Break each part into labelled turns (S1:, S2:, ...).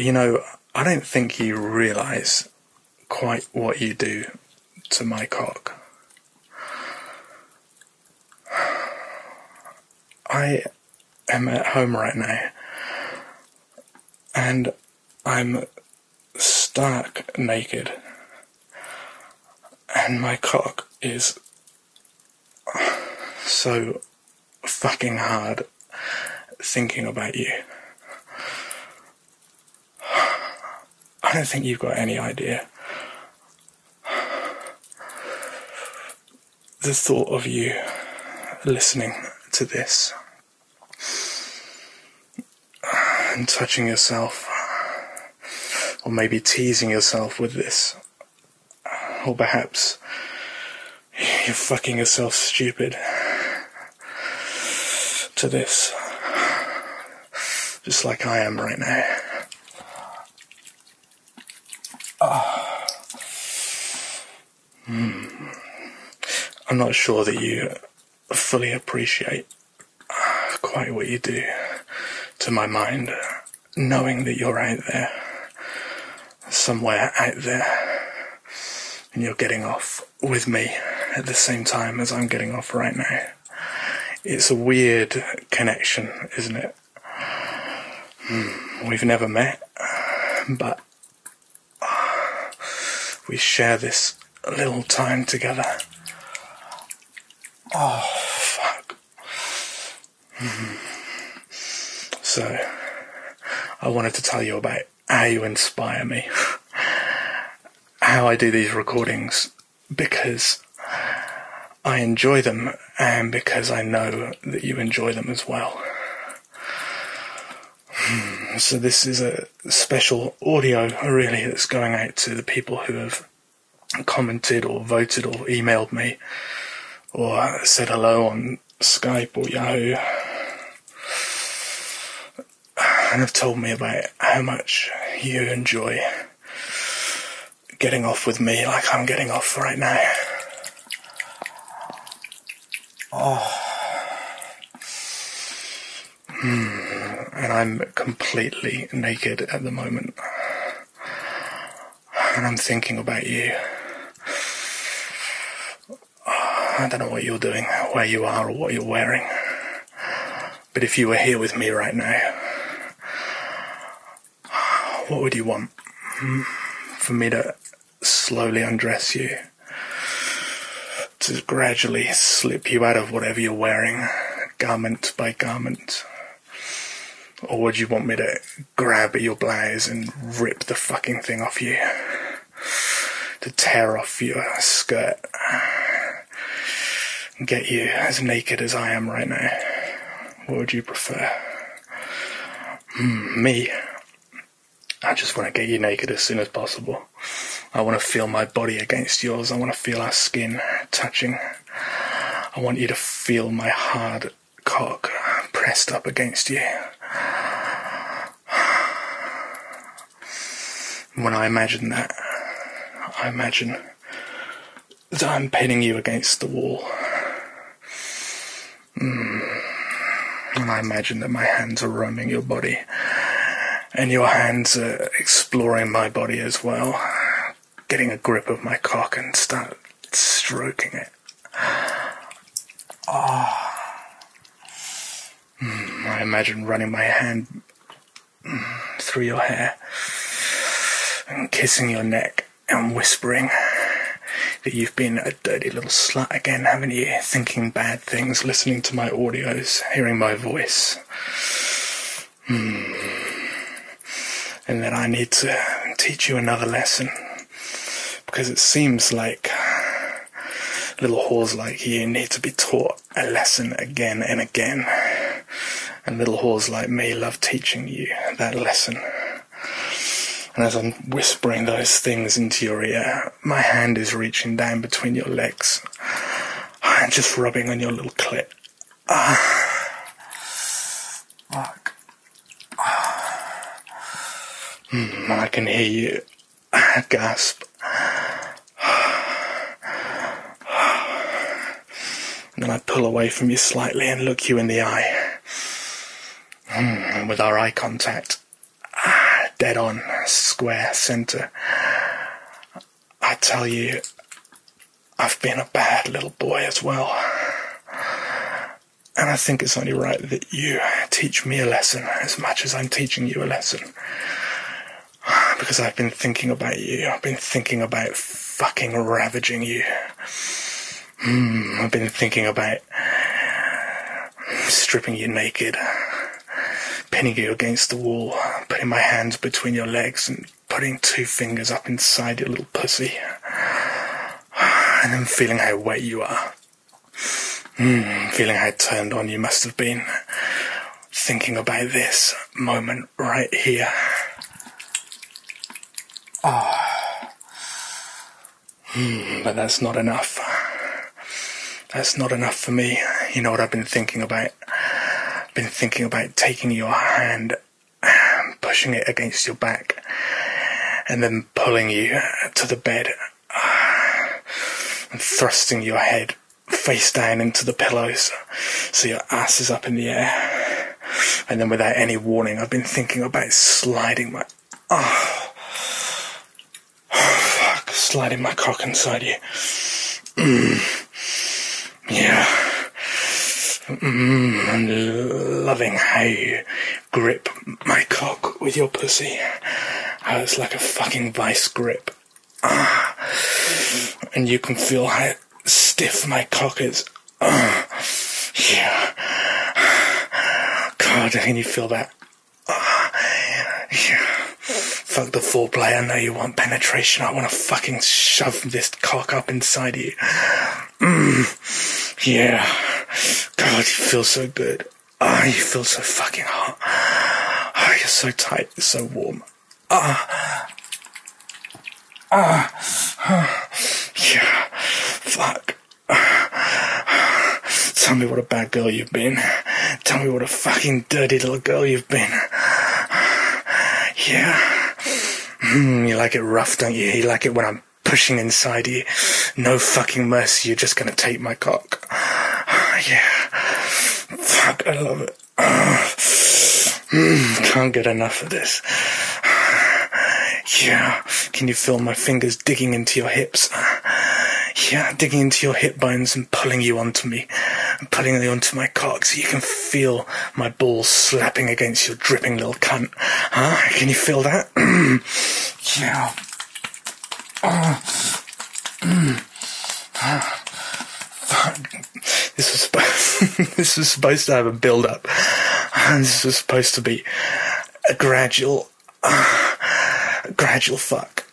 S1: I don't think you realise quite what you do to my cock. I am at home right now, and I'm stark naked, and my cock is so fucking hard thinking about you. I don't think you've got any idea. The thought of you listening to this and touching yourself, or maybe teasing yourself with this, or perhaps you're fucking yourself stupid to this, just like I am right now. I'm not sure that you fully appreciate quite what you do to my mind, knowing that you're out there, somewhere out there, and you're getting off with me at the same time as I'm getting off right now. It's a weird connection, isn't it? We've never met, but we share this little time together. Oh, fuck. So, I wanted to tell you about how you inspire me, how I do these recordings, because I enjoy them, and because I know that you enjoy them as well. So this is a special audio, really, that's going out to the people who have commented or voted or emailed me or said hello on Skype or Yahoo and have told me about how much you enjoy getting off with me like I'm getting off right now. And I'm completely naked at the moment. And I'm thinking about you. I don't know what you're doing, where you are, or what you're wearing. But if you were here with me right now, what would you want? For me to slowly undress you? To gradually slip you out of whatever you're wearing, garment by garment? Or would you want me to grab at your blouse and rip the fucking thing off you? To tear off your skirt? And get you as naked as I am right now? What would you prefer? Me? I just want to get you naked as soon as possible. I want to feel my body against yours. I want to feel our skin touching. I want you to feel my hard cock pressed up against you. When I imagine that, I imagine that I'm pinning you against the wall. And I imagine that my hands are roaming your body, and your hands are exploring my body as well, getting a grip of my cock and start stroking it. I imagine running my hand through your hair and kissing your neck and whispering that you've been a dirty little slut again, haven't you? Thinking bad things, listening to my audios, hearing my voice. And that I need to teach you another lesson, because it seems like little whores like you need to be taught a lesson again and again. And little whores like me love teaching you that lesson. And as I'm whispering those things into your ear, my hand is reaching down between your legs and just rubbing on your little clit. Fuck. And I can hear you gasp. And then I pull away from you slightly and look you in the eye. And with our eye contact, dead on, square center. I tell you, I've been a bad little boy as well. And I think it's only right that you teach me a lesson as much as I'm teaching you a lesson. Because I've been thinking about you. I've been thinking about fucking ravaging you. I've been thinking about stripping you naked, pinning you against the wall, putting my hands between your legs and putting 2 fingers up inside your little pussy. And then feeling how wet you are. Feeling how turned on you must have been. Thinking about this moment right here. But that's not enough. That's not enough for me. You know what I've been thinking about? I've been thinking about taking your hand, pushing it against your back, and then pulling you to the bed, and thrusting your head face down into the pillows, so your ass is up in the air. And then without any warning, I've been thinking about sliding my... sliding my cock inside you. Yeah. And loving how you grip my cock with your pussy. How it's like a fucking vice grip. And you can feel how stiff my cock is. Yeah. God, can you feel that? Yeah. Fuck the foreplay. I know you want penetration. I want to fucking shove this cock up inside you. Yeah. God, you feel so good. You feel so fucking hot. You're so tight. You're so warm. Yeah. Fuck. Tell me what a bad girl you've been. Tell me what a fucking dirty little girl you've been. Yeah. You like it rough, don't you? You like it when I'm pushing inside you. No fucking mercy, you're just gonna take my cock. Yeah. Fuck, I love it. Can't get enough of this. Yeah. Can you feel my fingers digging into your hips? Yeah, digging into your hip bones and pulling you onto me. And pulling you onto my cock so you can feel my balls slapping against your dripping little cunt. Huh? Can you feel that? Yeah. This was supposed to have a build-up. This was supposed to be a gradual fuck.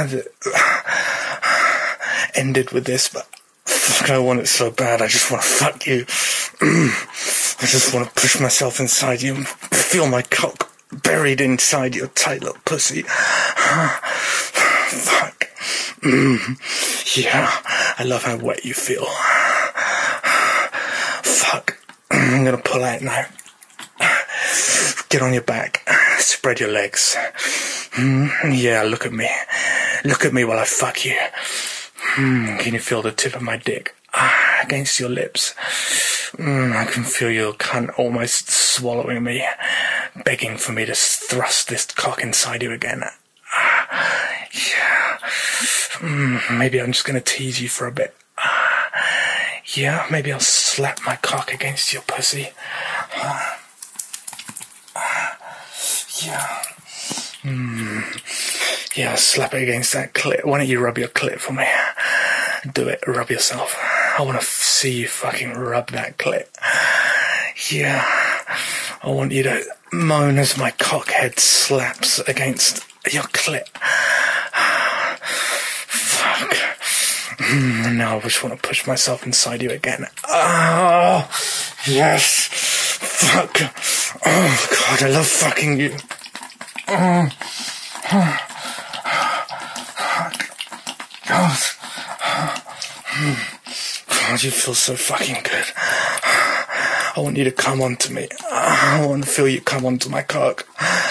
S1: Ended with this, but fuck, I want it so bad. I just want to fuck you. I just want to push myself inside you and feel my cock buried inside your tight little pussy. Fuck. Yeah, I love how wet you feel. Fuck. I'm gonna pull out now. Get on your back. Spread your legs. Yeah, look at me. Look at me while I fuck you. Can you feel the tip of my dick against your lips? I can feel your cunt almost swallowing me, begging for me to thrust this cock inside you again. Yeah. Maybe I'm just going to tease you for a bit. Yeah, maybe I'll slap my cock against your pussy. Yeah. Yeah, slap it against that clit. Why don't you rub your clit for me? Do it, rub yourself. I want to see you fucking rub that clit. Yeah. I want you to moan as my cockhead slaps against your clit. Fuck. And now I just want to push myself inside you again. Oh, yes. Fuck. Oh, God, I love fucking you. God. God, you feel so fucking good. I want you to come onto me. I want to feel you come onto my cock.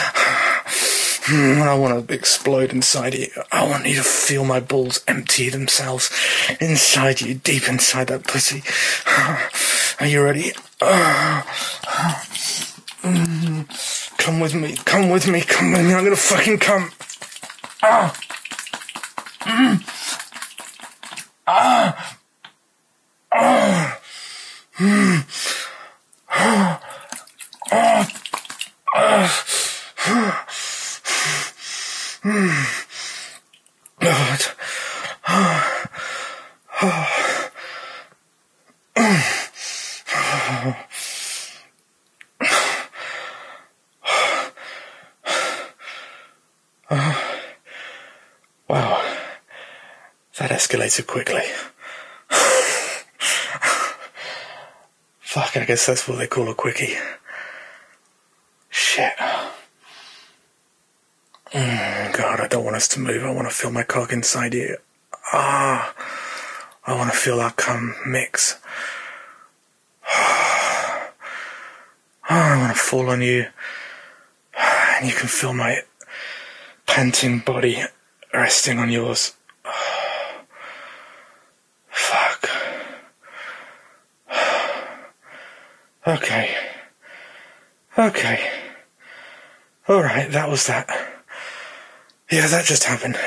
S1: I want to explode inside you. I want you to feel my balls empty themselves inside you, deep inside that pussy. Are you ready? God, Come with me, come with me, come with me, I'm gonna fucking come. Ah! Ah! Ah! God. Wow. That escalated quickly. Fuck, I guess that's what they call a quickie. Shit. God, I don't want us to move. I want to feel my cock inside you. I want to feel our cum mix. I want to fall on you. And you can feel my panting body resting on yours. Fuck. Okay. Alright, that was that. Yeah, that just happened.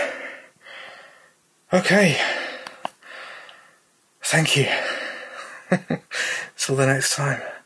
S1: Okay. Thank you. Till the next time.